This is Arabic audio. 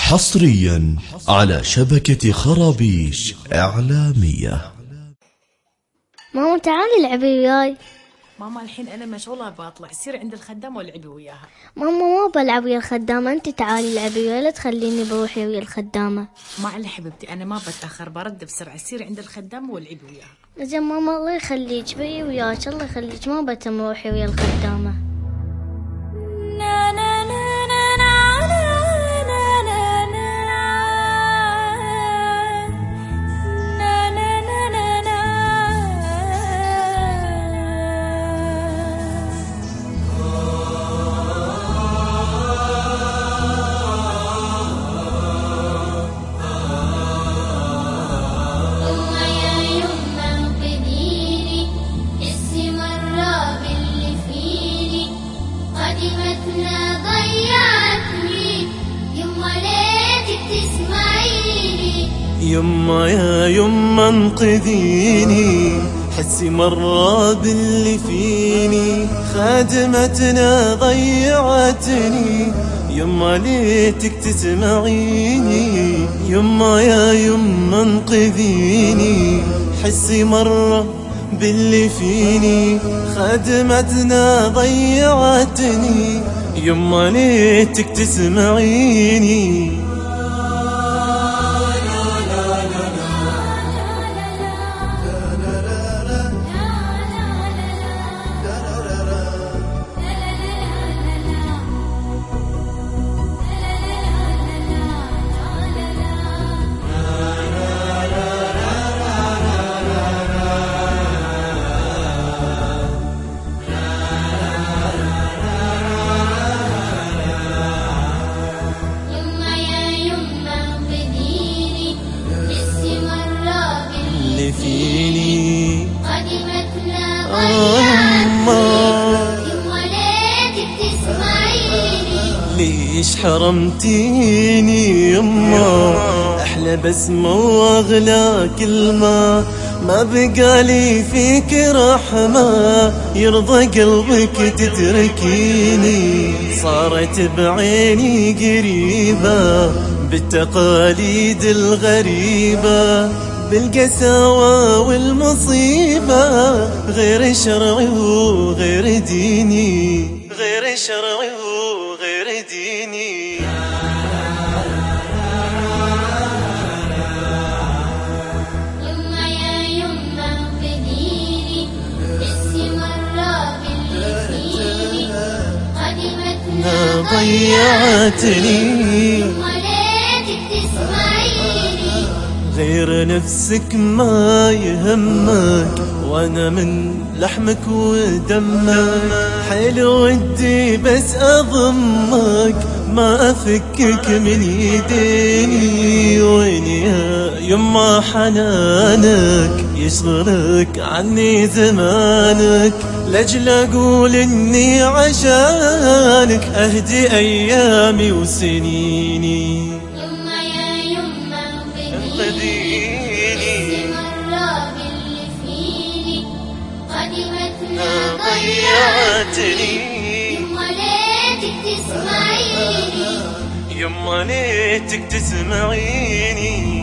حصريا على شبكة خرابيش إعلامية. ماما تعالي العبي وياي. ماما الحين انا مشغوله بطلع، سيري عند الخدامه والعبي وياها. ماما ما بلعب ويا الخدامة، انت تعالي العبي وياي، لا تخليني بروحي ويا الخدامة. ما علي حبيبتي، انا ما بتاخر، برد بسرعه، سيري عند الخدامه والعبي وياها. زين ماما الله يخليك، بي وياك الله يخليك، ما بتم روحي ويا الخدامة. يما يا يما انقذيني، حسي مرة باللي فيني، خادمتنا ضيعتني، يما ليتك تسمعيني. يما يا يما انقذيني، حسي مرة باللي فيني، خادمتنا ضيعتني، يما ليتك تسمعيني. فيني قدمتنا ضيعتني، يما ليتك تسمعيني. ليش حرمتيني يما احلى بسمة واغلى كلمة، ما بقالي فيك رحمة، يرضى قلبك تتركيني. صارت بعيني قريبة بالتقاليد الغريبة، بالقساوة والمصيبة، غير شرعي وغير ديني، غير شرعي وغير ديني. يما يا يما انقذيني، حسي مرة باللي فيني، قدمتنا ضيعتني، غير نفسك ما يهمك، وانا من لحمك ودمك، حلو ودي بس اضمك، ما افكك من يديني. وين يا يما حنانك، يشغلك عني زمانك، لاجل اقول اني عشانك اهدي ايامي وسنيني. انقذيني، مرة باللي فيني، قدمتنا ضيعتني، يما ليتك تسمعيني، يما ليتك تسمعيني.